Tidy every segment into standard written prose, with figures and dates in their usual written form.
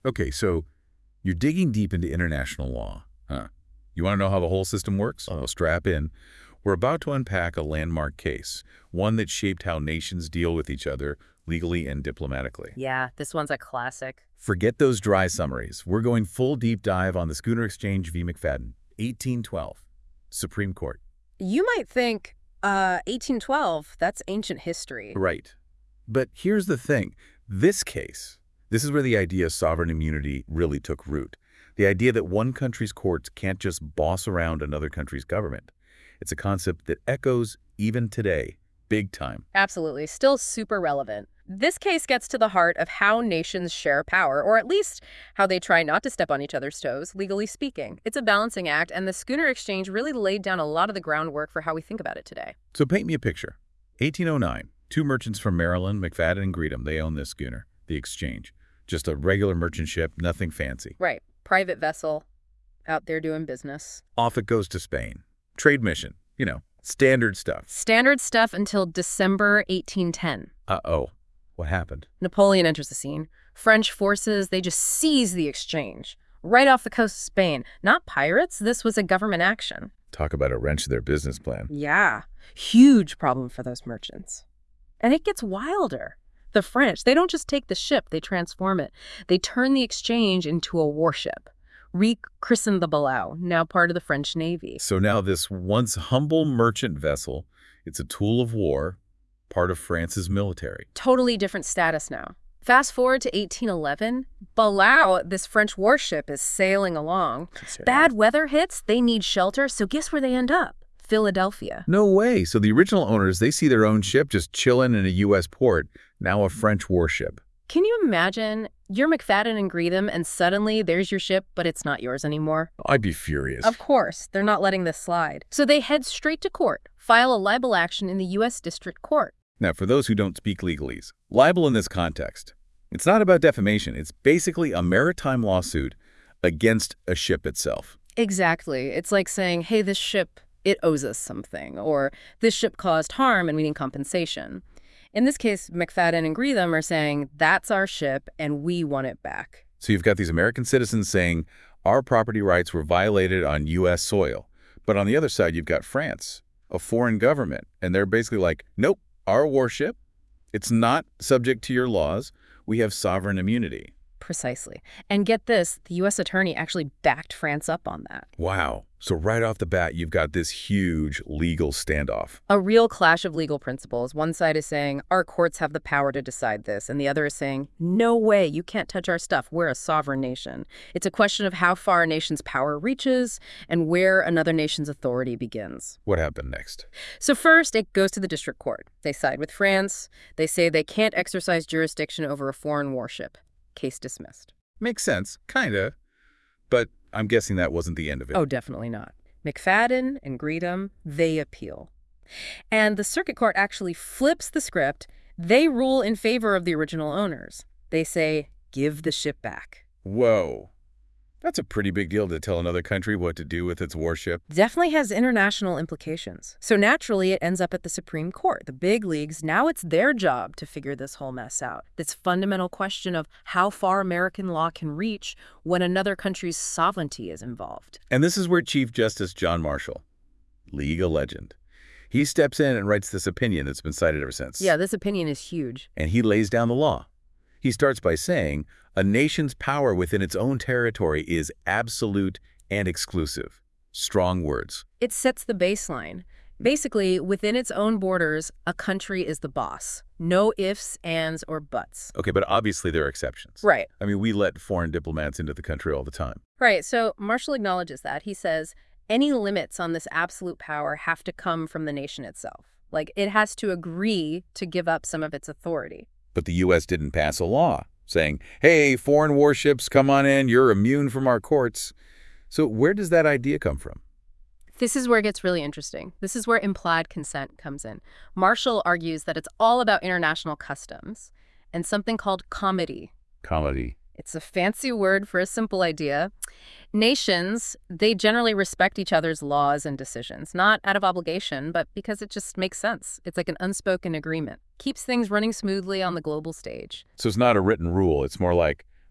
Okay, so you're digging deep into international law, huh? You want to know how the whole system works? Well, strap in. We're about to unpack a landmark case, one that shaped how nations deal with each other legally and diplomatically. Yeah, this one's a classic. Forget those dry summaries. We're going full deep dive on the Schooner Exchange v. McFadden, 1812, Supreme Court. You might think, 1812, that's ancient history. Right. But here's the thing. This is where the idea of sovereign immunity really took root. The idea that one country's courts can't just boss around another country's government. It's a concept that echoes even today, big time. Absolutely, still super relevant. This case gets to the heart of how nations share power, or at least how they try not to step on each other's toes, legally speaking. It's a balancing act, and the Schooner Exchange really laid down a lot of the groundwork for how we think about it today. So paint me a picture. 1809, two merchants from Maryland, McFadden and Greedham, they own this schooner, the Exchange. Just a regular merchant ship, nothing fancy. Right. Private vessel, out there doing business. Off it goes to Spain. Trade mission, standard stuff. Standard stuff until December 1810. Uh-oh. What happened? Napoleon enters the scene. French forces, they just seize the Exchange. Right off the coast of Spain. Not pirates, this was a government action. Talk about a wrench to their business plan. Yeah. Huge problem for those merchants. And it gets wilder. The French, they don't just take the ship, they transform it. They turn the Exchange into a warship. Rechristened the Balao, now part of the French Navy. So now this once humble merchant vessel, it's a tool of war, part of France's military. Totally different status now. Fast forward to 1811, Balao, this French warship, is sailing along. Bad weather hits, they need shelter, so guess where they end up? Philadelphia. No way. So the original owners, they see their own ship just chilling in a U.S. port, now a French warship. Can you imagine? You're McFadden and Greedham, and suddenly there's your ship, but it's not yours anymore. I'd be furious. Of course, they're not letting this slide. So they head straight to court, file a libel action in the U.S. District Court. Now, for those who don't speak legalese, libel in this context, it's not about defamation. It's basically a maritime lawsuit against a ship itself. Exactly. It's like saying, hey, this ship, it owes us something, or this ship caused harm and we need compensation. In this case, McFadden and Greedham are saying, that's our ship and we want it back. So you've got these American citizens saying, our property rights were violated on U.S. soil. But on the other side, you've got France, a foreign government, and they're basically like, nope, our warship, it's not subject to your laws. We have sovereign immunity. Precisely. And get this, the U.S. attorney actually backed France up on that. Wow. So right off the bat, you've got this huge legal standoff. A real clash of legal principles. One side is saying, our courts have the power to decide this, and the other is saying, no way, you can't touch our stuff. We're a sovereign nation. It's a question of how far a nation's power reaches and where another nation's authority begins. What happened next? So first, it goes to the district court. They side with France. They say they can't exercise jurisdiction over a foreign warship. Case dismissed. Makes sense, kinda. But I'm guessing that wasn't the end of it. Oh, definitely not. McFadden and Greedham, they appeal. And the circuit court actually flips the script. They rule in favor of the original owners. They say, give the ship back. Whoa. That's a pretty big deal to tell another country what to do with its warship. Definitely has international implications. So naturally, it ends up at the Supreme Court, the big leagues. Now it's their job to figure this whole mess out. This fundamental question of how far American law can reach when another country's sovereignty is involved. And this is where Chief Justice John Marshall, legal legend, he steps in and writes this opinion that's been cited ever since. Yeah, this opinion is huge. And he lays down the law. He starts by saying, a nation's power within its own territory is absolute and exclusive. Strong words. It sets the baseline. Basically, within its own borders, a country is the boss. No ifs, ands, or buts. Okay, but obviously there are exceptions. Right. I mean, we let foreign diplomats into the country all the time. Right, so Marshall acknowledges that. He says, any limits on this absolute power have to come from the nation itself. Like, it has to agree to give up some of its authority. But the U.S. didn't pass a law saying, hey, foreign warships, come on in, you're immune from our courts. So where does that idea come from? This is where it gets really interesting. This is where implied consent comes in. Marshall argues that it's all about international customs and something called comity. Comity. It's a fancy word for a simple idea. Nations, they generally respect each other's laws and decisions, not out of obligation, but because it just makes sense. It's like an unspoken agreement. Keeps things running smoothly on the global stage. So it's not a written rule. It's more like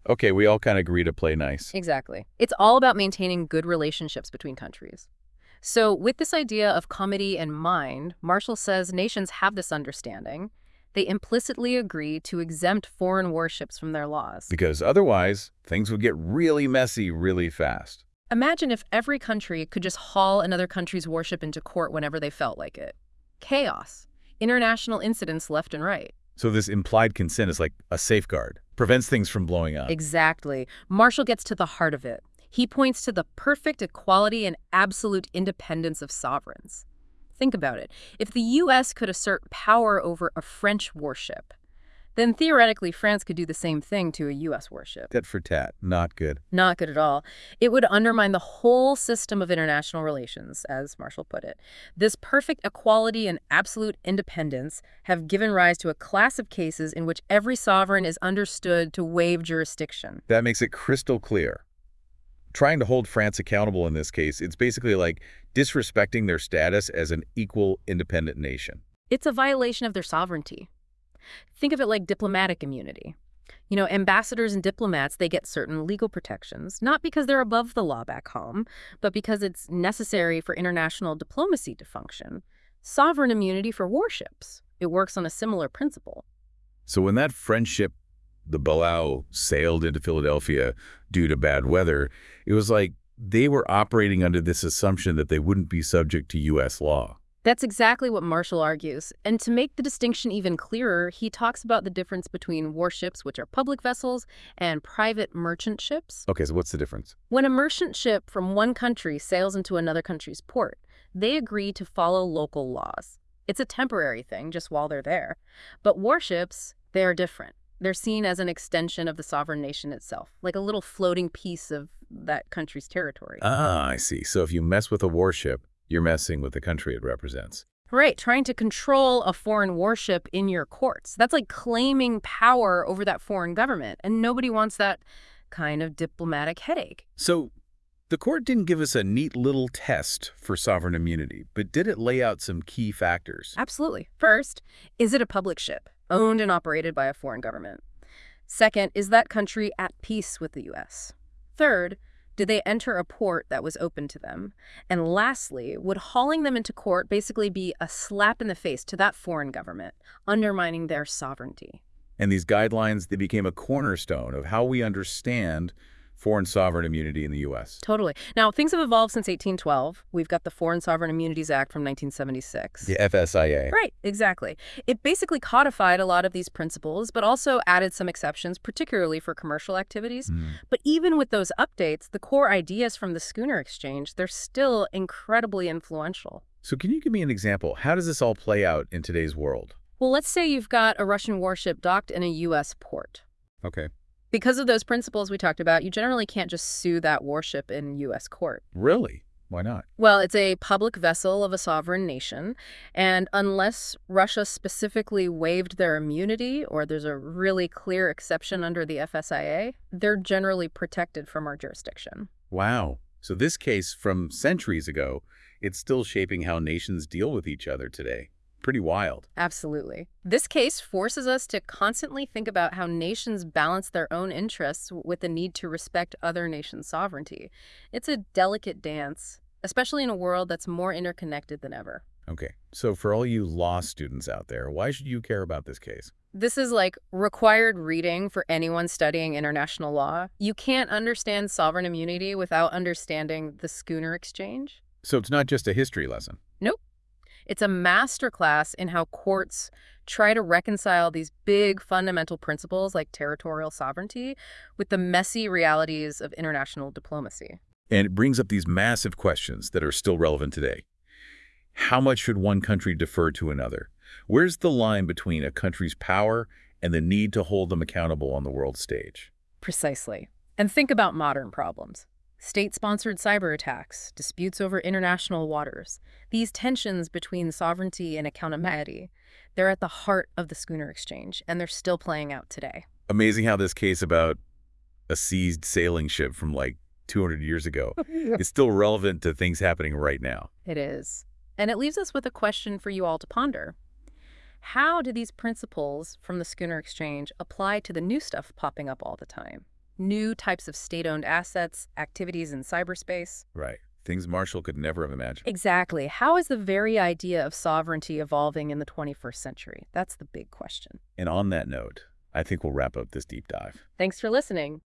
Okay, we all kind of agree to play nice. Exactly. It's all about maintaining good relationships between countries. So, with this idea of comity in mind, Marshall says nations have this understanding. They implicitly agree to exempt foreign warships from their laws. Because otherwise, things would get really messy really fast. Imagine if every country could just haul another country's warship into court whenever they felt like it. Chaos. International incidents left and right. So this implied consent is like a safeguard, prevents things from blowing up. Exactly. Marshall gets to the heart of it. He points to the perfect equality and absolute independence of sovereigns. Think about it. If the U.S. could assert power over a French warship, then theoretically France could do the same thing to a U.S. warship. Tit for tat, not good. Not good at all. It would undermine the whole system of international relations, as Marshall put it. This perfect equality and absolute independence have given rise to a class of cases in which every sovereign is understood to waive jurisdiction. That makes it crystal clear. Trying to hold France accountable in this case, it's basically like disrespecting their status as an equal, independent nation. It's a violation of their sovereignty. Think of it like diplomatic immunity. You know, ambassadors and diplomats, they get certain legal protections, not because they're above the law back home, but because it's necessary for international diplomacy to function. Sovereign immunity for warships. It works on a similar principle. So when that French ship, the Balao, sailed into Philadelphia due to bad weather, it was like they were operating under this assumption that they wouldn't be subject to U.S. law. That's exactly what Marshall argues. And to make the distinction even clearer, he talks about the difference between warships, which are public vessels, and private merchant ships. Okay, so what's the difference? When a merchant ship from one country sails into another country's port, they agree to follow local laws. It's a temporary thing, just while they're there. But warships, they are different. They're seen as an extension of the sovereign nation itself, like a little floating piece of that country's territory. Ah, I see. So if you mess with a warship, you're messing with the country it represents. Right, trying to control a foreign warship in your courts. That's like claiming power over that foreign government, and nobody wants that kind of diplomatic headache. So the court didn't give us a neat little test for sovereign immunity, but did it lay out some key factors? Absolutely. First, is it a public ship, owned and operated by a foreign government? Second, is that country at peace with the U.S.? Third, did they enter a port that was open to them? And lastly, would hauling them into court basically be a slap in the face to that foreign government, undermining their sovereignty? And these guidelines, they became a cornerstone of how we understand foreign sovereign immunity in the U.S. Totally. Now, things have evolved since 1812. We've got the Foreign Sovereign Immunities Act from 1976. The FSIA. Right, exactly. It basically codified a lot of these principles, but also added some exceptions, particularly for commercial activities. But even with those updates, the core ideas from the Schooner Exchange, they're still incredibly influential. So can you give me an example? How does this all play out in today's world? Well, let's say you've got a Russian warship docked in a U.S. port. Okay. Because of those principles we talked about, you generally can't just sue that warship in U.S. court. Really? Why not? Well, it's a public vessel of a sovereign nation, and unless Russia specifically waived their immunity or there's a really clear exception under the FSIA, they're generally protected from our jurisdiction. Wow. So this case from centuries ago, it's still shaping how nations deal with each other today. Pretty wild. Absolutely. This case forces us to constantly think about how nations balance their own interests with the need to respect other nations' sovereignty. It's a delicate dance, especially in a world that's more interconnected than ever. Okay. So for all you law students out there, why should you care about this case? This is like required reading for anyone studying international law. You can't understand sovereign immunity without understanding the Schooner Exchange. So it's not just a history lesson. Nope. It's a masterclass in how courts try to reconcile these big fundamental principles like territorial sovereignty with the messy realities of international diplomacy. And it brings up these massive questions that are still relevant today. How much should one country defer to another? Where's the line between a country's power and the need to hold them accountable on the world stage? Precisely. And think about modern problems. State-sponsored cyber attacks, disputes over international waters. These tensions between sovereignty and accountability, they're at the heart of the Schooner Exchange, and they're still playing out today. Amazing how this case about a seized sailing ship from like 200 years ago is still relevant to things happening right now. It is. And it leaves us with a question for you all to ponder. How do these principles from the Schooner Exchange apply to the new stuff popping up all the time? new types of state-owned assets, activities in cyberspace. Right. Things Marshall could never have imagined. Exactly. How is the very idea of sovereignty evolving in the 21st century? That's the big question. And on that note, I think we'll wrap up this deep dive. Thanks for listening.